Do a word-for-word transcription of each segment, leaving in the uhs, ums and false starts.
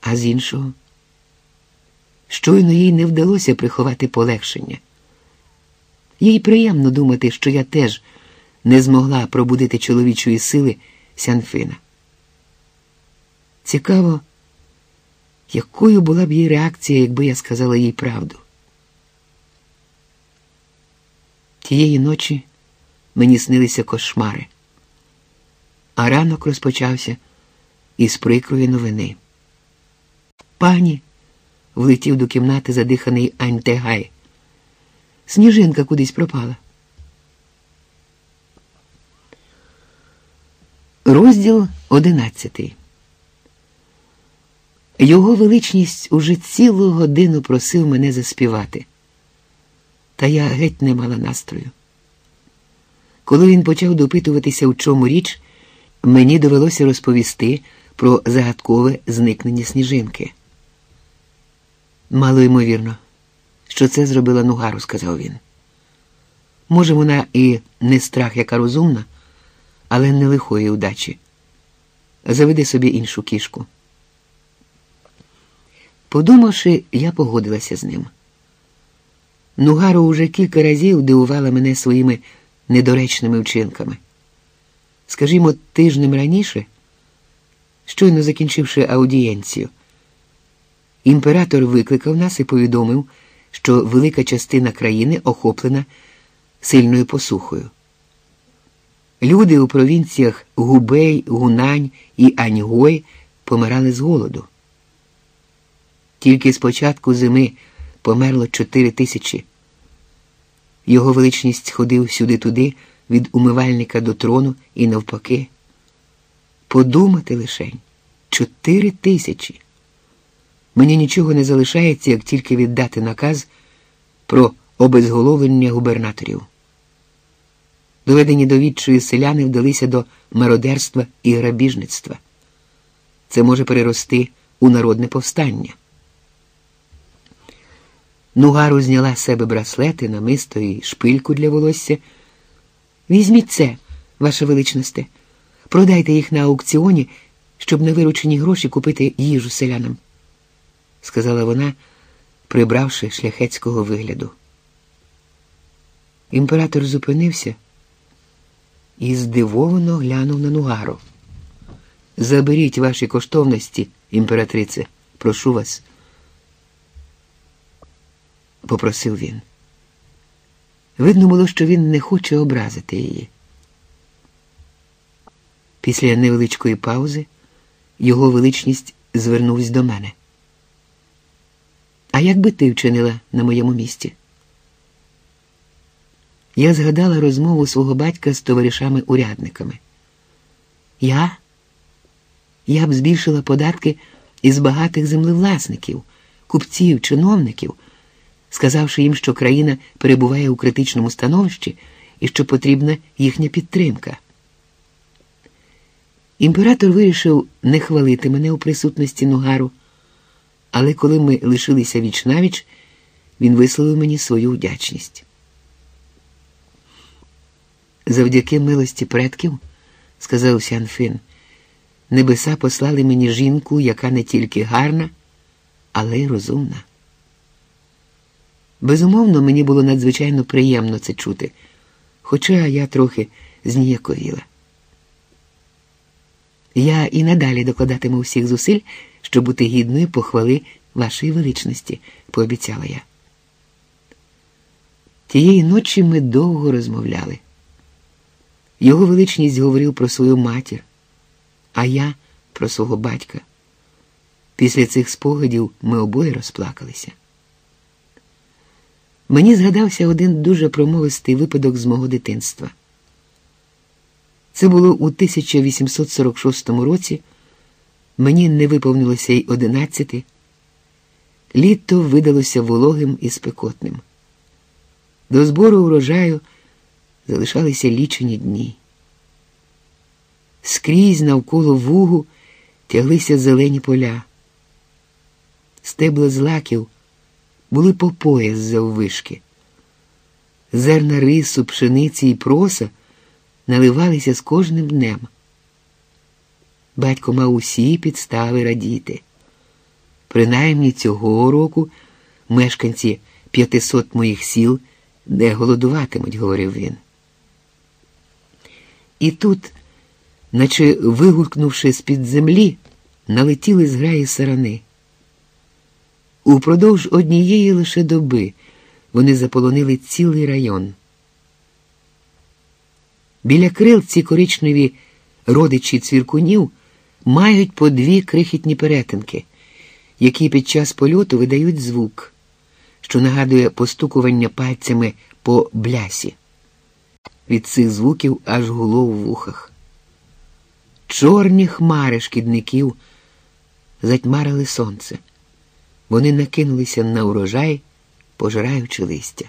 А з іншого? Щойно їй не вдалося приховати полегшення. Їй приємно думати, що я теж не змогла пробудити чоловічої сили Сянфина. Цікаво, якою була б її реакція, якби я сказала їй правду. Тієї ночі мені снилися кошмари, а ранок розпочався із прикрої новини. «Пані!» – влетів до кімнати задиханий Аньтегай. «Сніжинка кудись пропала». Розділ одинадцятий. Його величність уже цілу годину просив мене заспівати, та я геть не мала настрою. Коли він почав допитуватися, у чому річ, мені довелося розповісти про загадкове зникнення Сніжинки. «Мало ймовірно, що це зробила Нугару», – сказав він. «Може, вона і не страх, яка розумна, але не лихої удачі. Заведи собі іншу кішку». Подумавши, я погодилася з ним. Нугару уже кілька разів дивувала мене своїми недоречними вчинками. Скажімо, тижнем раніше, щойно закінчивши аудієнцію, імператор викликав нас і повідомив, що велика частина країни охоплена сильною посухою. Люди у провінціях Губей, Гунань і Аньгой помирали з голоду. Тільки з початку зими померло чотири тисячі. Його величність ходив сюди-туди, від умивальника до трону і навпаки. Подумати лишень, чотири тисячі. Мені нічого не залишається, як тільки віддати наказ про обезголовлення губернаторів. Доведені до відчаю селяни вдалися до мародерства і грабіжництва. Це може перерости у народне повстання. Нугару зняла з себе браслети, намисто і шпильку для волосся. «Візьміть це, Ваша Величносте. Продайте їх на аукціоні, щоб на виручені гроші купити їжу селянам», – сказала вона, прибравши шляхетського вигляду. Імператор зупинився і здивовано глянув на Нугару. «Заберіть ваші коштовності, імператрице, прошу вас», – попросив він. Видно було, що він не хоче образити її. Після невеличкої паузи його величність звернувся до мене. «А як би ти вчинила на моєму місці?» Я згадала розмову свого батька з товаришами-урядниками. Я? Я б збільшила податки із багатих землевласників, купців, чиновників, сказавши їм, що країна перебуває у критичному становищі і що потрібна їхня підтримка. Імператор вирішив не хвалити мене у присутності Нугару, але коли ми лишилися віч-навіч, він висловив мені свою вдячність. «Завдяки милості предків, – сказав Сянфин, – небеса послали мені жінку, яка не тільки гарна, але й розумна». Безумовно, мені було надзвичайно приємно це чути, хоча я трохи зніяковіла. «Я і надалі докладатиму всіх зусиль, щоб бути гідною похвали Вашої Величності», – пообіцяла я. Тієї ночі ми довго розмовляли. Його величність говорив про свою матір, а я – про свого батька. Після цих спогадів ми обоє розплакалися. Мені згадався один дуже промовистий випадок з мого дитинства. Це було у тисяча вісімсот сорок шостому році, мені не виповнилося й одинадцяти. Літо видалося вологим і спекотним. До збору урожаю залишалися лічені дні. Скрізь навколо Вугу тяглися зелені поля. Стебла злаків були по пояс заввишки. Зерна рису, пшениці і проса наливалися з кожним днем. Батько мав усі підстави радіти. Принаймні цього року мешканці п'ятисот моїх сіл не голодуватимуть, говорив він. І тут, наче вигулькнувши з-під землі, налетіли зграї сарани. Упродовж однієї лише доби вони заполонили цілий район. Біля крил ці коричневі родичі цвіркунів мають по дві крихітні перетинки, які під час польоту видають звук, що нагадує постукування пальцями по блясі. Від цих звуків аж гуло в вухах. Чорні хмари шкідників затьмарили сонце. Вони накинулися на урожай, пожираючи листя.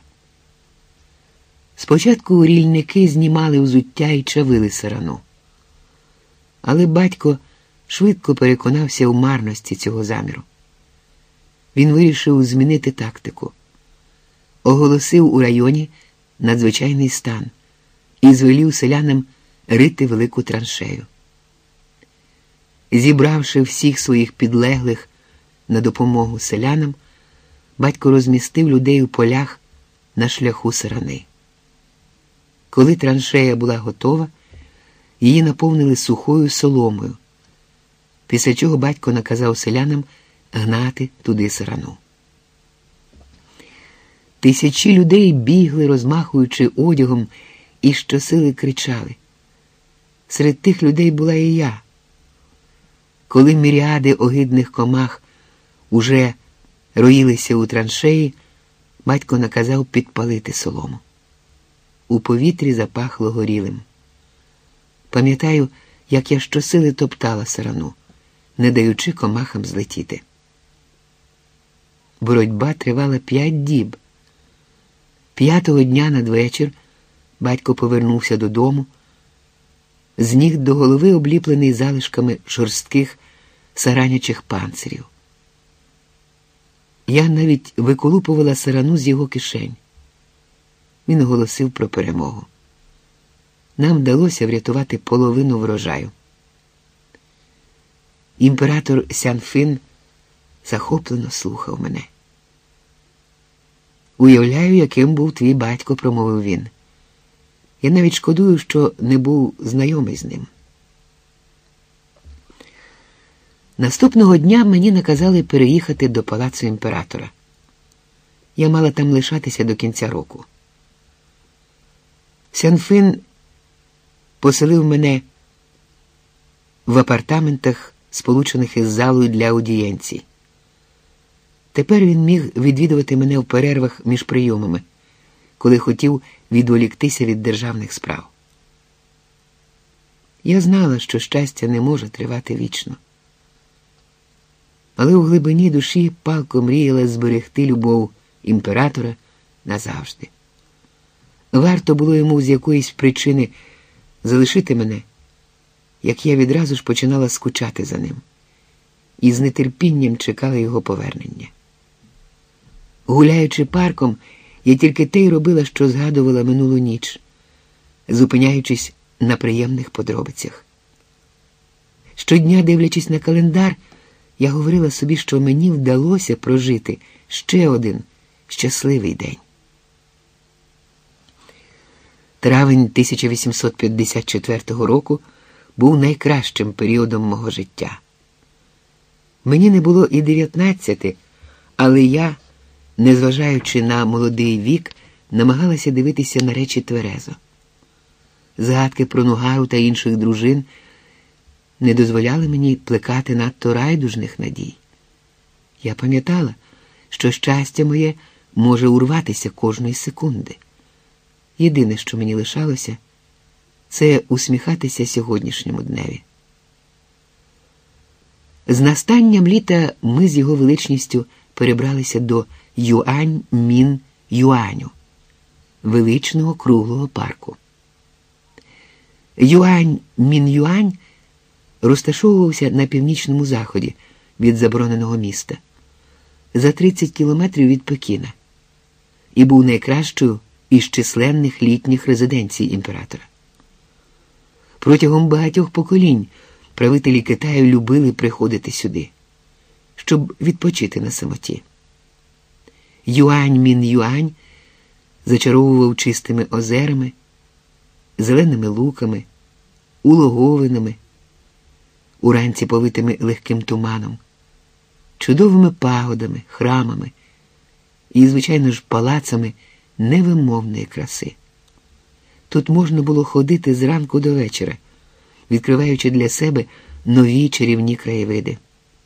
Спочатку рільники знімали взуття і чавили сарану. Але батько швидко переконався у марності цього заміру. Він вирішив змінити тактику. Оголосив у районі надзвичайний стан і звелів селянам рити велику траншею. Зібравши всіх своїх підлеглих на допомогу селянам, батько розмістив людей у полях на шляху сарани. Коли траншея була готова, її наповнили сухою соломою, після чого батько наказав селянам гнати туди сарану. Тисячі людей бігли, розмахуючи одягом, і щосили кричали. Серед тих людей була і я. Коли міріади огидних комах уже роїлися у траншеї, батько наказав підпалити солому. У повітрі запахло горілим. Пам'ятаю, як я щосили топтала сарану, не даючи комахам злетіти. Боротьба тривала п'ять діб. П'ятого дня надвечір батько повернувся додому, з ніг до голови обліплений залишками шорстких саранячих панцирів. Я навіть виколупувала сарану з його кишень. Він оголосив про перемогу. Нам вдалося врятувати половину врожаю. Імператор Сян-Фин захоплено слухав мене. «Уявляю, яким був твій батько», – промовив він. «Я навіть шкодую, що не був знайомий з ним». Наступного дня мені наказали переїхати до палацу імператора. Я мала там лишатися до кінця року. Сян-Фин поселив мене в апартаментах, сполучених із залою для аудієнцій. Тепер він міг відвідувати мене в перервах між прийомами, коли хотів відволіктися від державних справ. Я знала, що щастя не може тривати вічно. Але у глибині душі палко мріяла зберегти любов імператора назавжди. Варто було йому з якоїсь причини залишити мене, як я відразу ж починала скучати за ним і з нетерпінням чекала його повернення. Гуляючи парком, я тільки те й робила, що згадувала минулу ніч, зупиняючись на приємних подробицях. Щодня, дивлячись на календар, я говорила собі, що мені вдалося прожити ще один щасливий день. Травень тисяча вісімсот п'ятдесят четвертого року був найкращим періодом мого життя. Мені не було і дев'ятнадцяти, але я, незважаючи на молодий вік, намагалася дивитися на речі тверезо. Згадки про Нугару та інших дружин не дозволяли мені плекати надто райдужних надій. Я пам'ятала, що щастя моє може урватися кожної секунди. Єдине, що мені лишалося, це усміхатися сьогоднішньому дневі. З настанням літа ми з його величністю перебралися до Юань-Мін-Юаню, величного круглого парку. Юань-Мін-Юань розташовувався на північному заході від забороненого міста, за тридцять кілометрів від Пекіна, і був найкращою із численних літніх резиденцій імператора. Протягом багатьох поколінь правителі Китаю любили приходити сюди. щоб відпочити на самоті. Юань Мін Юань зачаровував чистими озерами, зеленими луками, улоговинами, уранці повитими легким туманом, чудовими пагодами, храмами і, звичайно ж, палацами невимовної краси. Тут можна було ходити зранку до вечора, відкриваючи для себе нові чарівні краєвиди.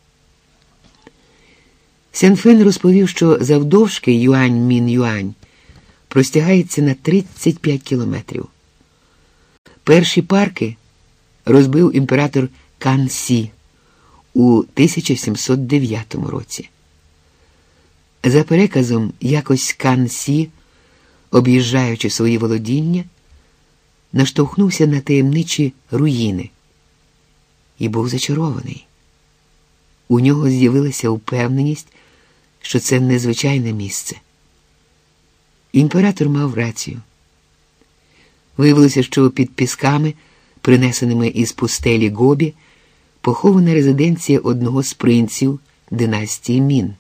Сян-Фен розповів, що завдовжки Юань Мін Юань простягається на тридцять п'ять кілометрів. Перші парки розбив імператор Кан Сі у тисяча сімсот дев'ятому році. За переказом, якось Кан Сі, об'їжджаючи свої володіння, наштовхнувся на таємничі руїни і був зачарований. У нього з'явилася впевненість, що це незвичайне місце. Імператор мав рацію. Виявилося, що під пісками, принесеними із пустелі Гобі, похована резиденція одного з принців династії Мін.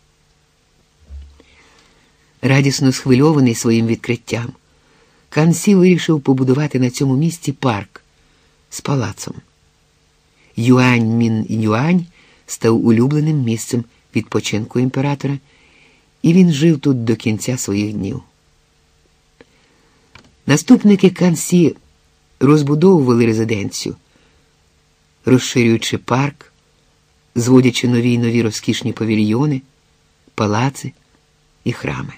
Радісно схвильований своїм відкриттям, Кан Сі вирішив побудувати на цьому місці парк з палацом. Юань Мін Юань став улюбленим місцем відпочинку імператора, і він жив тут до кінця своїх днів. Наступники Кан Сі розбудовували резиденцію, розширюючи парк, зводячи нові й нові розкішні павільйони, палаци і храми.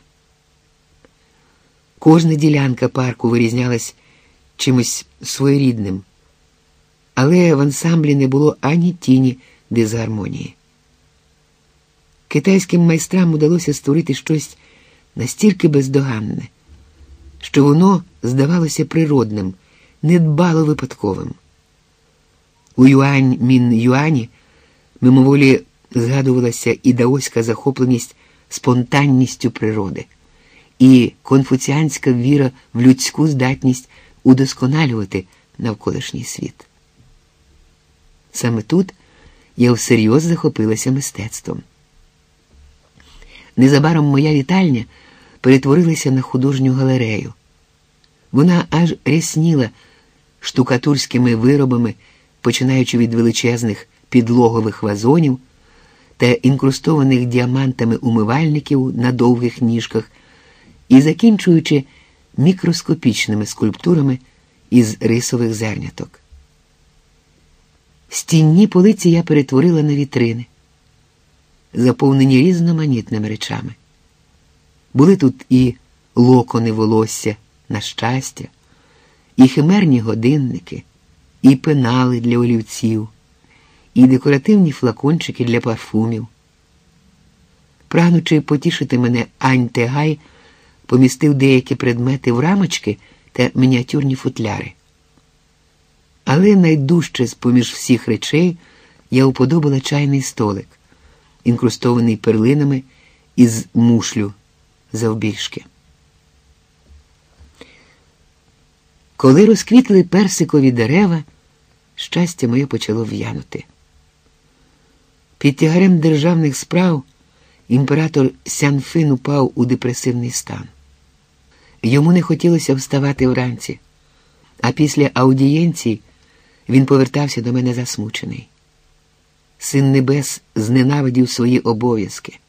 Кожна ділянка парку вирізнялась чимось своєрідним, але в ансамблі не було ані тіні дисгармонії. Китайським майстрам удалося створити щось настільки бездоганне, що воно здавалося природним, недбало випадковим. У Юань Мін Юані мимоволі згадувалася і даоська захопленість спонтанністю природи, і конфуціанська віра в людську здатність удосконалювати навколишній світ. Саме тут я всерйоз захопилася мистецтвом. Незабаром моя вітальня перетворилася на художню галерею. Вона аж рясніла штукатурськими виробами, починаючи від величезних підлогових вазонів та інкрустованих діамантами умивальників на довгих ніжках і закінчуючи мікроскопічними скульптурами із рисових зерняток. Стінні полиці я перетворила на вітрини, заповнені різноманітними речами. Були тут і локони волосся на щастя, і химерні годинники, і пенали для олівців, і декоративні флакончики для парфумів. Прагнучи потішити мене, Ань Тегай помістив деякі предмети в рамочки та мініатюрні футляри. Але найдужче з-поміж всіх речей я уподобала чайний столик, інкрустований перлинами із мушлю завбільшки. Коли розквітли персикові дерева, щастя моє почало в'янути. Під тягарем державних справ імператор Сян-Фин упав у депресивний стан. Йому не хотілося вставати вранці, а після аудієнції він повертався до мене засмучений. Син Небес зненавидів свої обов'язки,